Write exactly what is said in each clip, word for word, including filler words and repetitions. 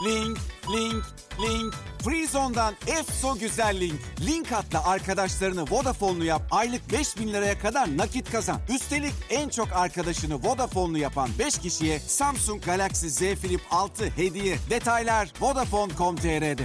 link, link, link. Freezone'dan Efso güzel link. Link atla arkadaşlarını Vodafone'lu yap. Aylık beş bin liraya kadar nakit kazan. Üstelik en çok arkadaşını Vodafone'lu yapan beş kişiye Samsung Galaxy Z Flip altı hediye. Detaylar vodafone nokta com nokta tr'de.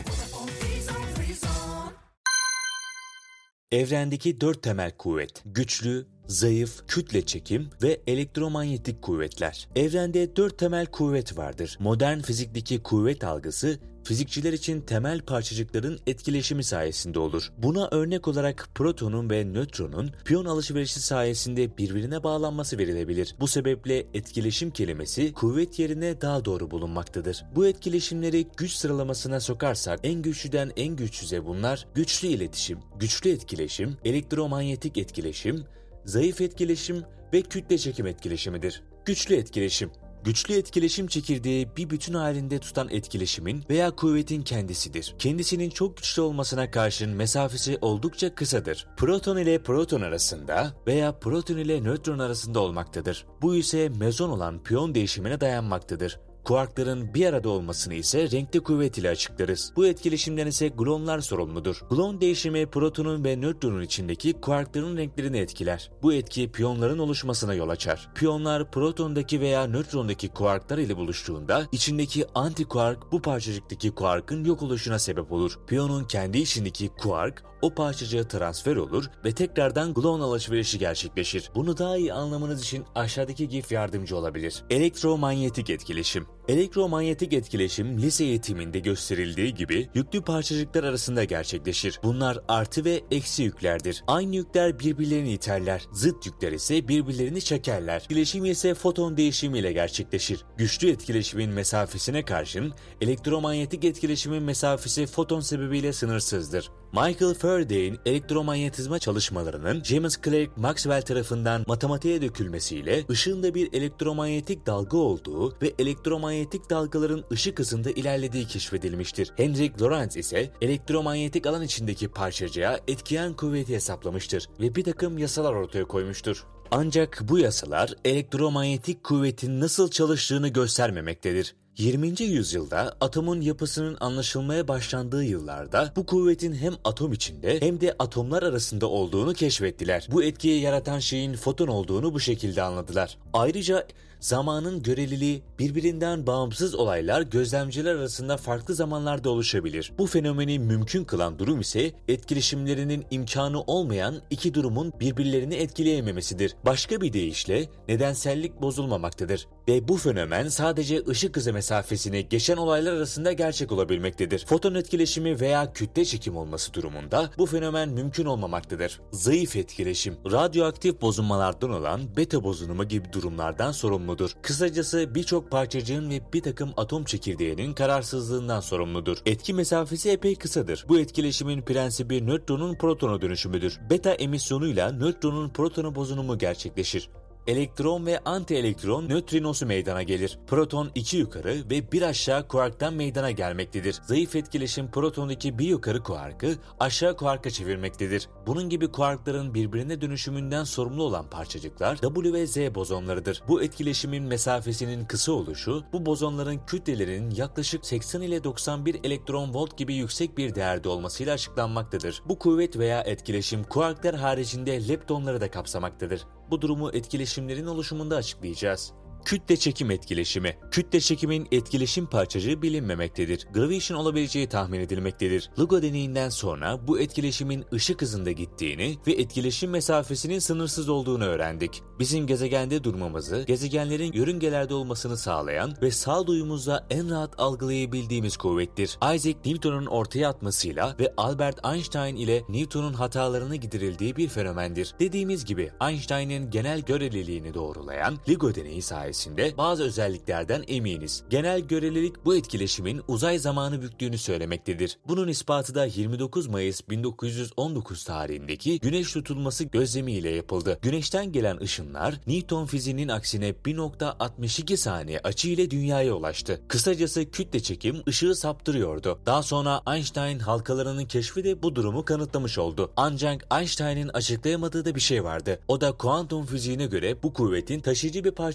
Evrendeki dört temel kuvvet: güçlü, zayıf, kütle çekim ve elektromanyetik kuvvetler. Evrende dört temel kuvvet vardır. Modern fizikteki kuvvet algısı, fizikçiler için temel parçacıkların etkileşimi sayesinde olur. Buna örnek olarak protonun ve nötronun piyon alışverişi sayesinde birbirine bağlanması verilebilir. Bu sebeple etkileşim kelimesi kuvvet yerine daha doğru bulunmaktadır. Bu etkileşimleri güç sıralamasına sokarsak en güçlüden en güçsüze bunlar: güçlü iletişim, güçlü etkileşim, elektromanyetik etkileşim, zayıf etkileşim ve kütle çekim etkileşimidir. Güçlü etkileşim. Güçlü etkileşim çekirdeği bir bütün halinde tutan etkileşimin veya kuvvetin kendisidir. Kendisinin çok güçlü olmasına karşın mesafesi oldukça kısadır. Proton ile proton arasında veya proton ile nötron arasında olmaktadır. Bu ise mezon olan piyon değişimine dayanmaktadır. Kuarkların bir arada olmasını ise renkli kuvvet ile açıklarız. Bu etkileşimden ise glonlar sorumludur. Glon değişimi protonun ve nötronun içindeki kuarkların renklerini etkiler. Bu etki piyonların oluşmasına yol açar. Piyonlar protondaki veya nötrondaki kuarklar ile buluştuğunda içindeki antikuark bu parçacıktaki kuarkın yok oluşuna sebep olur. Piyonun kendi içindeki kuark o parçacığa transfer olur ve tekrardan glon alışverişi gerçekleşir. Bunu daha iyi anlamanız için aşağıdaki gif yardımcı olabilir. Elektromanyetik etkileşim. Elektromanyetik etkileşim lise eğitiminde gösterildiği gibi yüklü parçacıklar arasında gerçekleşir. Bunlar artı ve eksi yüklerdir. Aynı yükler birbirlerini iterler. Zıt yükler ise birbirlerini çekerler. Etkileşim ise foton değişimiyle gerçekleşir. Güçlü etkileşimin mesafesine karşın elektromanyetik etkileşimin mesafesi foton sebebiyle sınırsızdır. Michael Faraday'in elektromanyetizma çalışmalarının James Clerk Maxwell tarafından matematiğe dökülmesiyle ışığın da bir elektromanyetik dalga olduğu ve elektromanyetik dalgaların ışık hızında ilerlediği keşfedilmiştir. Hendrik Lorentz ise elektromanyetik alan içindeki parçacığa etkiyen kuvveti hesaplamıştır ve bir takım yasalar ortaya koymuştur. Ancak bu yasalar elektromanyetik kuvvetin nasıl çalıştığını göstermemektedir. yirminci yüzyılda atomun yapısının anlaşılmaya başlandığı yıllarda bu kuvvetin hem atom içinde hem de atomlar arasında olduğunu keşfettiler. Bu etkiyi yaratan şeyin foton olduğunu bu şekilde anladılar. Ayrıca zamanın göreliliği, birbirinden bağımsız olaylar gözlemciler arasında farklı zamanlarda oluşabilir. Bu fenomeni mümkün kılan durum ise etkileşimlerinin imkanı olmayan iki durumun birbirlerini etkileyememesidir. Başka bir deyişle nedensellik bozulmamaktadır ve bu fenomen sadece ışık hızı mesafesini geçen olaylar arasında gerçek olabilmektedir. Foton etkileşimi veya kütle çekim olması durumunda bu fenomen mümkün olmamaktadır. Zayıf etkileşim, radyoaktif bozulmalardan olan beta bozunumu gibi durumlardan sorumludur. Kısacası birçok parçacığın ve bir takım atom çekirdeğinin kararsızlığından sorumludur. Etki mesafesi epey kısadır. Bu etkileşimin prensibi nötronun protona dönüşümüdür. Beta emisyonuyla nötronun protona bozunumu gerçekleşir. Elektron ve antielektron nötrinosu meydana gelir. Proton iki yukarı ve bir aşağı kuarktan meydana gelmektedir. Zayıf etkileşim protondaki bir yukarı kuarkı aşağı kuarka çevirmektedir. Bunun gibi kuarkların birbirine dönüşümünden sorumlu olan parçacıklar W ve Z bozonlarıdır. Bu etkileşimin mesafesinin kısa oluşu, bu bozonların kütlelerinin yaklaşık seksen ile doksan bir elektron volt gibi yüksek bir değerde olmasıyla açıklanmaktadır. Bu kuvvet veya etkileşim kuarklar haricinde leptonları da kapsamaktadır. Bu durumu etkileşimlerin oluşumunda açıklayacağız. Kütle çekim etkileşimi. Kütle çekimin etkileşim parçacığı bilinmemektedir. Graviton olabileceği tahmin edilmektedir. LIGO deneyinden sonra bu etkileşimin ışık hızında gittiğini ve etkileşim mesafesinin sınırsız olduğunu öğrendik. Bizim gezegende durmamızı, gezegenlerin yörüngelerde olmasını sağlayan ve sağduyumuzla en rahat algılayabildiğimiz kuvvettir. Isaac Newton'un ortaya atmasıyla ve Albert Einstein ile Newton'un hatalarını giderildiği bir fenomendir. Dediğimiz gibi Einstein'ın genel göreliliğini doğrulayan LIGO deneyi sayesinde bazı özelliklerden eminiz. Genel görelilik bu etkileşimin uzay zamanı büktüğünü söylemektedir. Bunun ispatı da yirmi dokuz Mayıs bin dokuz yüz on dokuz tarihindeki güneş tutulması gözlemiyle yapıldı. Güneşten gelen ışınlar Newton fiziğinin aksine bir nokta altmış iki saniye açı ile dünyaya ulaştı. Kısacası kütle çekim ışığı saptırıyordu. Daha sonra Einstein halkalarının keşfi de bu durumu kanıtlamış oldu. Ancak Einstein'ın açıklayamadığı da bir şey vardı. O da kuantum fiziğine göre bu kuvvetin taşıyıcı bir parçacığı olması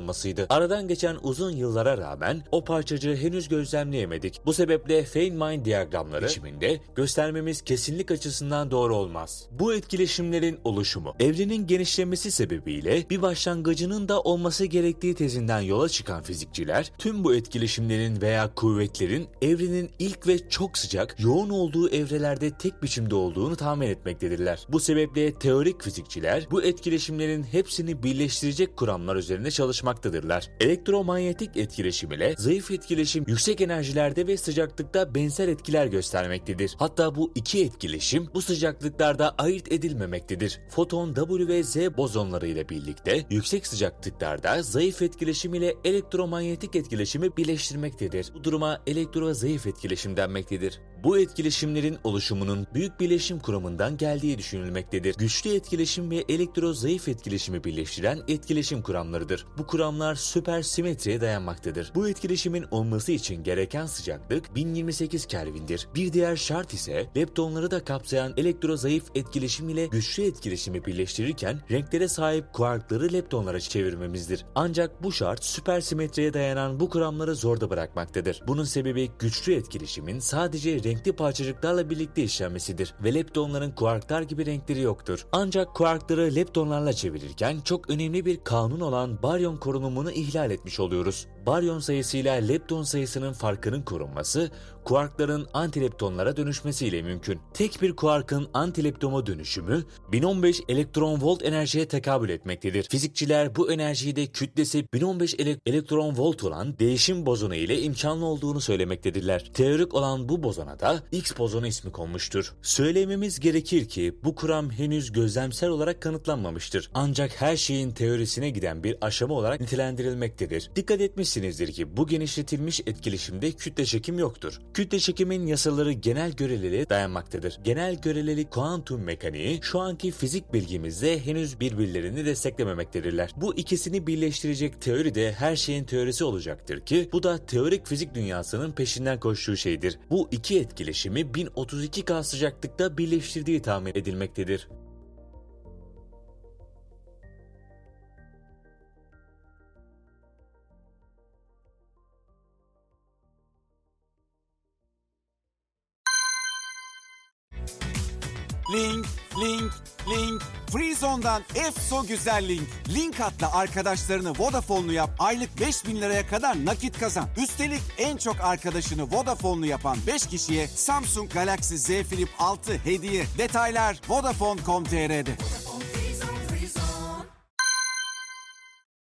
olmasıydı. Aradan geçen uzun yıllara rağmen o parçacığı henüz gözlemleyemedik. Bu sebeple Feynman diyagramları biçiminde göstermemiz kesinlik açısından doğru olmaz. Bu etkileşimlerin oluşumu, evrenin genişlemesi sebebiyle bir başlangıcının da olması gerektiği tezinden yola çıkan fizikçiler, tüm bu etkileşimlerin veya kuvvetlerin evrenin ilk ve çok sıcak, yoğun olduğu evrelerde tek biçimde olduğunu tahmin etmektedirler. Bu sebeple teorik fizikçiler bu etkileşimlerin hepsini birleştirecek kuramlar üzerine çalışmaktadırlar. Elektromanyetik etkileşim ile zayıf etkileşim yüksek enerjilerde ve sıcaklıkta benzer etkiler göstermektedir. Hatta bu iki etkileşim bu sıcaklıklarda ayırt edilmemektedir. Foton W ve Z bozonları ile birlikte yüksek sıcaklıklarda zayıf etkileşim ile elektromanyetik etkileşimi birleştirmektedir. Bu duruma elektro zayıf etkileşim denmektedir. Bu etkileşimlerin oluşumunun büyük birleşim kuramından geldiği düşünülmektedir. Güçlü etkileşim ve elektro zayıf etkileşimi birleştiren etkileşim kuramlarıdır. Bu kuramlar süpersimetriye dayanmaktadır. Bu etkileşimin olması için gereken sıcaklık bin yirmi sekiz Kelvin'dir. Bir diğer şart ise leptonları da kapsayan elektro zayıf etkileşim ile güçlü etkileşimi birleştirirken renklere sahip kuarkları leptonlara çevirmemizdir. Ancak bu şart süpersimetriye dayanan bu kuramları zorda bırakmaktadır. Bunun sebebi güçlü etkileşimin sadece renkli parçacıklarla birlikte işlenmesidir ve leptonların kuarklar gibi renkleri yoktur. Ancak kuarkları leptonlarla çevirirken çok önemli bir kanun olan baryon korunumunu ihlal etmiş oluyoruz. Baryon sayısıyla lepton sayısının farkının korunması, kuarkların antileptonlara dönüşmesiyle mümkün. Tek bir kuarkın antileptona dönüşümü bin on beş elektron volt enerjiye tekabül etmektedir. Fizikçiler bu enerjiyi de kütlesi bin on beş ele- elektron volt olan değişim bozonu ile imkanlı olduğunu söylemektedirler. Teorik olan bu bozona da X bozonu ismi konmuştur. Söylememiz gerekir ki bu kuram henüz gözlemsel olarak kanıtlanmamıştır. Ancak her şeyin teorisine giden bir aşama olarak nitelendirilmektedir. Dikkat etmişsinizdir ki bu genişletilmiş etkileşimde kütle çekim yoktur. Kütle çekimin yasaları genel göreliliğe dayanmaktadır. Genel görelilik kuantum mekaniği şu anki fizik bilgimizde henüz birbirlerini desteklememektedirler. Bu ikisini birleştirecek teori de her şeyin teorisi olacaktır ki bu da teorik fizik dünyasının peşinden koştuğu şeydir. Bu iki etkileşimi bin otuz iki K sıcaklıkta birleştirdiği tahmin edilmektedir. Link, link, link. Freezone'dan Efso Güzel Link. Link atla arkadaşlarını Vodafone'lu yap. Aylık beş bin liraya kadar nakit kazan. Üstelik en çok arkadaşını Vodafone'lu yapan beş kişiye Samsung Galaxy Z Flip altı hediye. Detaylar vodafone nokta com nokta tr'de.